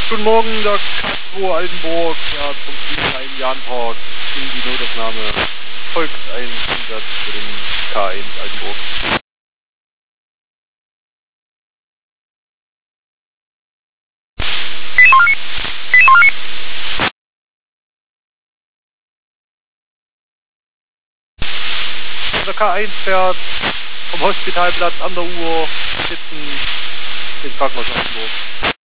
Guten Morgen, der K2 Altenburg, ja, zum Flieger im Jahnpark. In die Notaufnahme folgt ein Einsatz für den K1 Altenburg. Der K1 fährt vom Hospitalplatz an der Uhr sitzen ins Krankenhaus Altenburg.